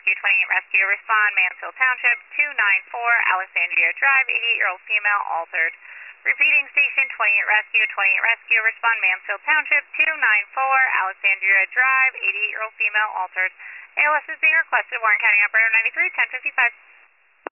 Rescue, 28 Rescue, respond, Mansfield Township, 294 Alexandria Drive, 88-year-old female, altered. Repeating, station 28 Rescue, 28 Rescue, respond, Mansfield Township, 294 Alexandria Drive, 88-year-old female, altered. ALS is being requested, Warren County Operator 93, 1055.